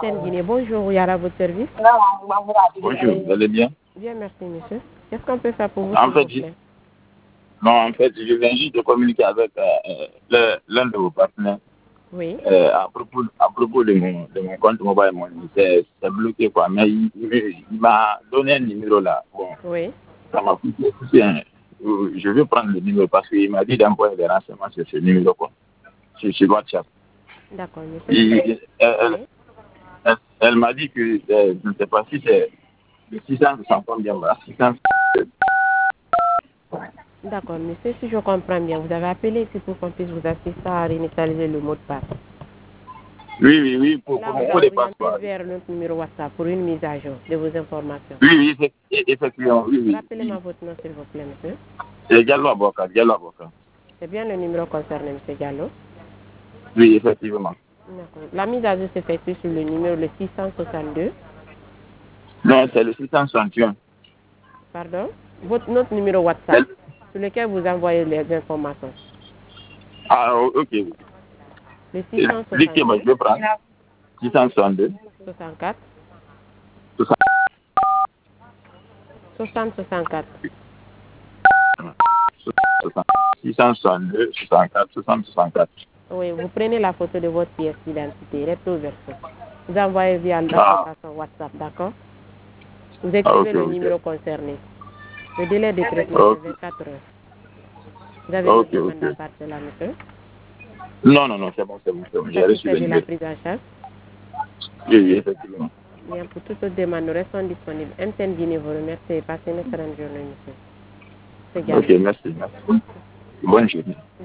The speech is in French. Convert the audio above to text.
MTN Guinée, bonjour, Yara, à votre service. Bonjour, vous allez bien? Bien, merci, monsieur. Qu'est-ce qu'on peut faire pour vous, En s'il fait, vous plaît? en fait, je viens juste de communiquer avec l'un de vos partenaires Oui. à propos de mon compte mobile money. C'est bloqué, quoi. Mais il m'a donné un numéro là. Bon, Oui. ça m'a coûté je vais prendre le numéro parce qu'il m'a dit d'envoyer des renseignements sur ce numéro, quoi. Sur WhatsApp. D'accord, monsieur. Et, Oui. elle m'a dit que, je ne sais pas si c'est le 660 combien, voilà, 600. D'accord, monsieur, si je comprends bien, vous avez appelé ici pour qu'on puisse vous assister à réinitialiser le mot de passe. Oui, pour Là, mon vous mot de a passe, orienté quoi. vers notre numéro WhatsApp pour une mise à jour de vos informations. Oui, effectivement, oui. Rappelez-moi votre nom, s'il vous plaît, monsieur. C'est Diallo Aboka. C'est bien le numéro concerné, monsieur Diallo. Oui, effectivement. D'accord. La mise à jour s'effectue sur le numéro le 662. Non, c'est le 661. Pardon? Notre numéro WhatsApp sur lequel vous envoyez les informations. Ah, ok. Le Expliquez-moi, 662 je vais prendre. 662. 64 60. 60 64. 662, 64, 60, 64. Oui, vous prenez la photo de votre pièce d'identité, recto verso. Vous envoyez via l'application WhatsApp, d'accord? Vous écrivez le numéro concerné. Le délai de traitement, c'est 24 heures. Vous avez une demande à partir là, monsieur? Non, c'est bon. J'ai reçu Satisfait le de la numéro. prise en charge? Oui, effectivement. Bien, pour toute autre demande, nous restons disponibles. MTN Guinée vous remercie et passez une excellente journée, monsieur. C'est Ok, merci. Bonne journée.